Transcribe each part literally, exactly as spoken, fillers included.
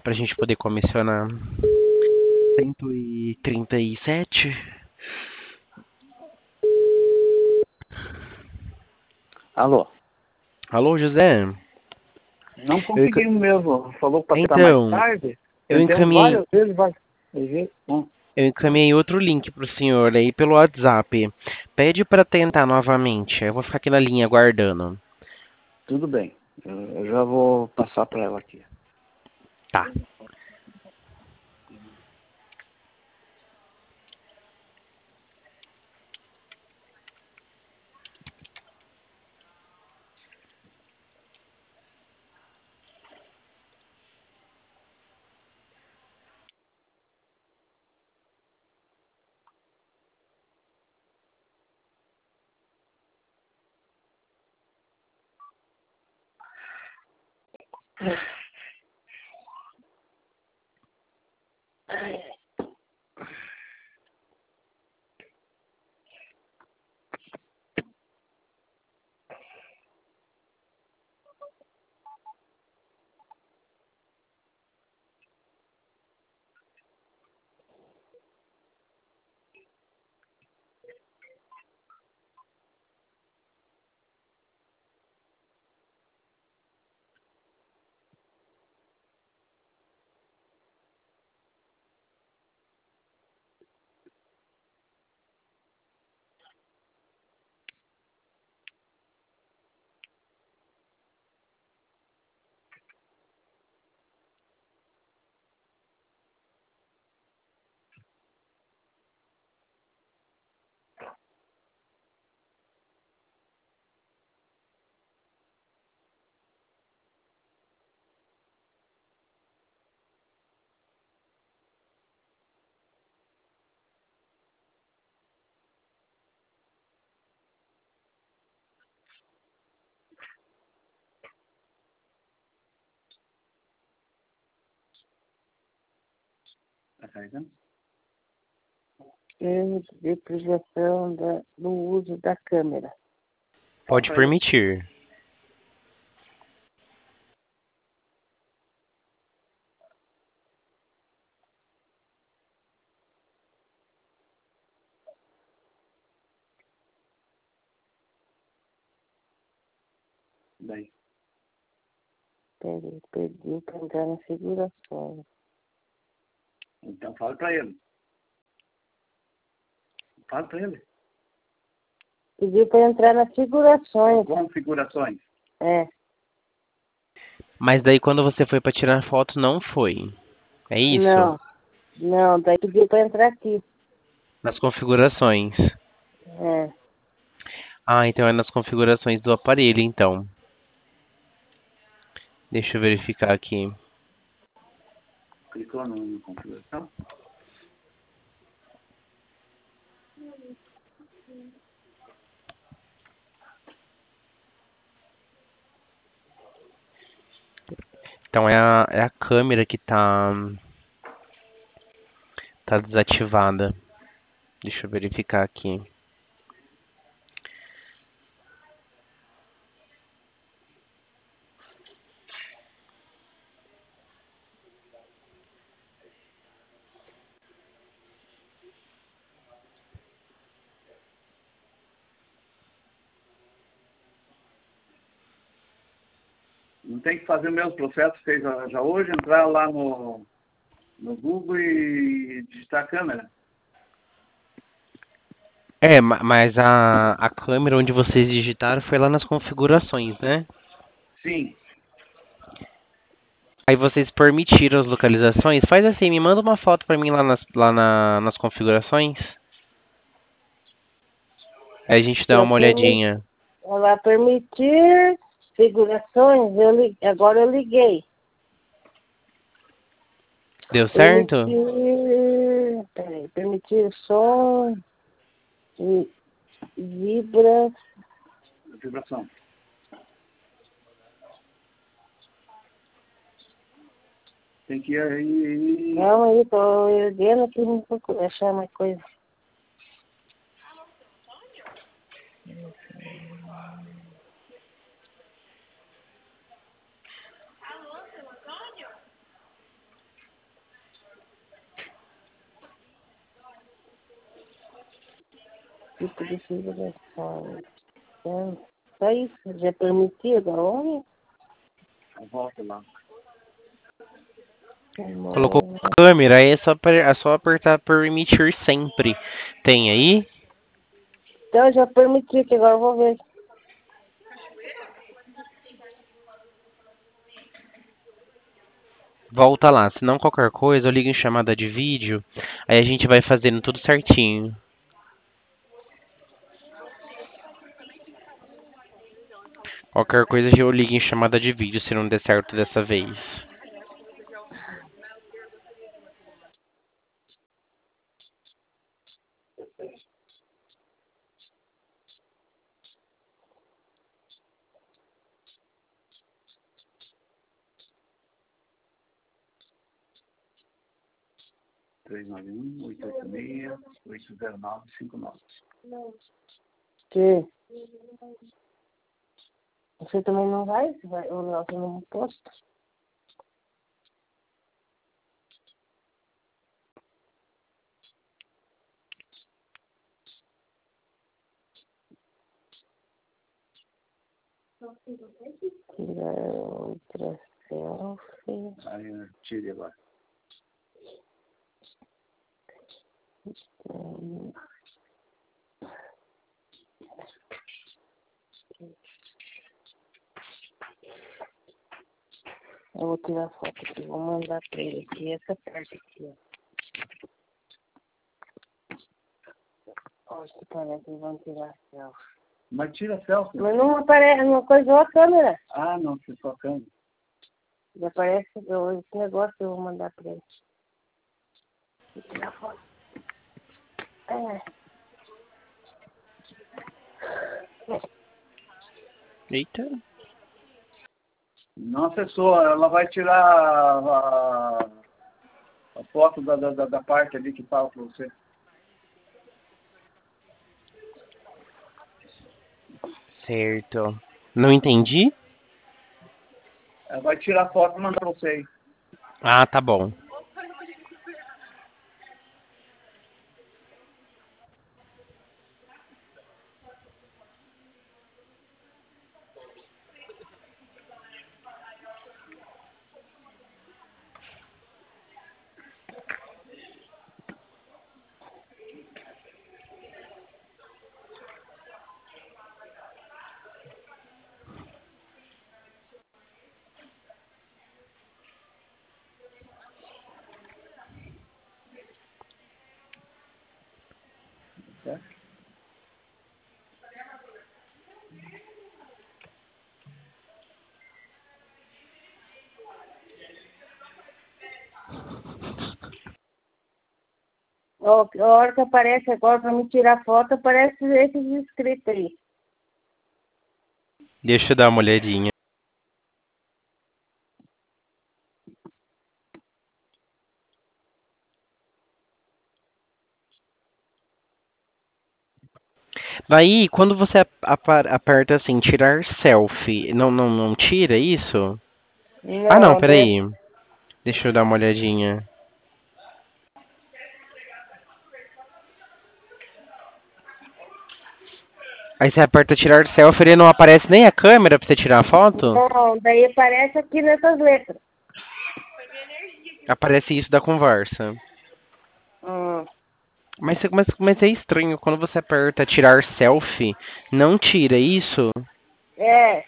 pra gente poder comissionar. cento e trinta e sete. Alô? Alô, José? Não Eu enca- conseguimos mesmo. Falou para tentar mais Então, tarde. eu Tentamos encaminhei, várias vezes, vai. Uhum. Hum, eu encaminhei outro link pro senhor aí pelo WhatsApp. Pede pra tentar novamente. Eu vou ficar aqui na linha aguardando. tudo bem. Eu eu já vou passar para ela aqui. Tá. Tá carregando? E de projeção da, do uso da câmera. Pode permitir. Daí. Peraí, pediu para entrar na figuração. Então fala para ele. Fala para ele. Pediu para entrar nas figurações. Configurações. É. Mas daí quando você foi pra tirar foto, não foi. É isso? Não, não, daí pediu para entrar aqui. Nas configurações. É. Ah, então é nas configurações do aparelho, então. Deixa eu verificar aqui. Clicou no, no configuração? Então é a, é a câmera que tá, tá desativada. Deixa eu verificar aqui. Não tem que fazer o mesmo processo que fez já, já hoje, entrar lá no, no Google e digitar a câmera. É, ma- mas a, a câmera onde vocês digitaram foi lá nas configurações, né? Sim. Aí vocês permitiram as localizações. Faz assim, me manda uma foto pra mim lá nas, lá na, nas configurações. Aí a gente dá Eu uma permi- olhadinha. Ela permitir figurações, eu li- agora eu liguei. Deu certo? Permitir, peraí, permitir som e vibra. Vibração. Tem que ir aí. Calma aí, tô erguendo aqui, não vou achar mais coisa. Tipo de figuração. É, só isso. Já é permitido aonde? Volta lá. Colocou câmera, aí é só, aper- é só apertar permitir sempre. Tem aí? Então, eu já permiti, que agora eu vou ver. Volta lá, se não qualquer coisa, eu ligo em chamada de vídeo, aí a gente vai fazendo tudo certinho. Qualquer coisa eu ligo em chamada de vídeo se não der certo dessa vez. três nove um, oito oito seis, oito zero nove, cinco nove. Que? Você também não vai? Você vai ou não, você não posta? Tirar outra selfie. Aí eu tire agora. Hum. Eu vou tirar foto aqui, vou mandar pra ele aqui, essa parte aqui, ó. Ó, que parece que vão tirar selfie. Mas tira selfie. Mas não aparece, não coisou a câmera. Ah, não, você só câmera. Já aparece eu, esse negócio, eu vou mandar pra ele. Vou tirar foto. É. Eita. Não acessou, ela vai tirar a, a foto da, da, da parte ali que fala pra você. Certo. Não entendi? Ela vai tirar a foto e mandar pra você aí. Ah, tá bom. Certo? Ó, a hora que aparece agora pra me tirar foto, aparece esses escritos aí. Deixa eu dar uma olhadinha. Daí, quando você ap- apa- aperta assim, tirar selfie, não, não, não tira isso? Ah, não, Não, deve... peraí. Deixa eu dar uma olhadinha. Aí você aperta tirar selfie e não aparece nem a câmera pra você tirar a foto? Não, daí aparece aqui nessas letras. Aparece isso da conversa. Hum. Mas, você- mas, mas é estranho, quando você aperta tirar selfie, não tira isso? É,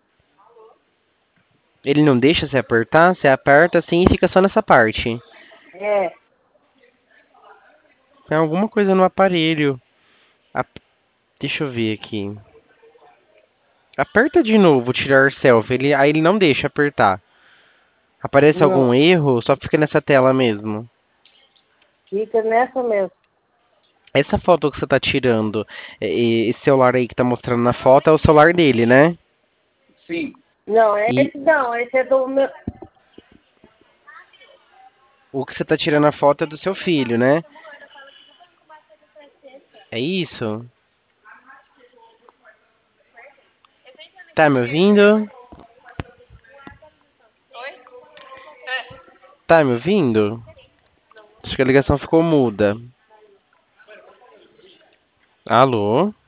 Ele não deixa você apertar? Você aperta assim e fica só nessa parte. é. Tem alguma coisa no aparelho. Ap- Deixa eu ver aqui. Aperta de novo, tirar selfie. Ele, aí ele não deixa apertar. Aparece algum Não, erro, só fica nessa tela mesmo. fica nessa mesmo. Essa foto que você tá tirando, é- é- esse celular aí que tá mostrando na foto é o celular dele, né? Sim. Não, E esse não, esse é do meu... o que você tá tirando a foto é do seu filho, né? É isso? Tá me ouvindo? Tá me ouvindo? Acho que a ligação ficou muda. Alô?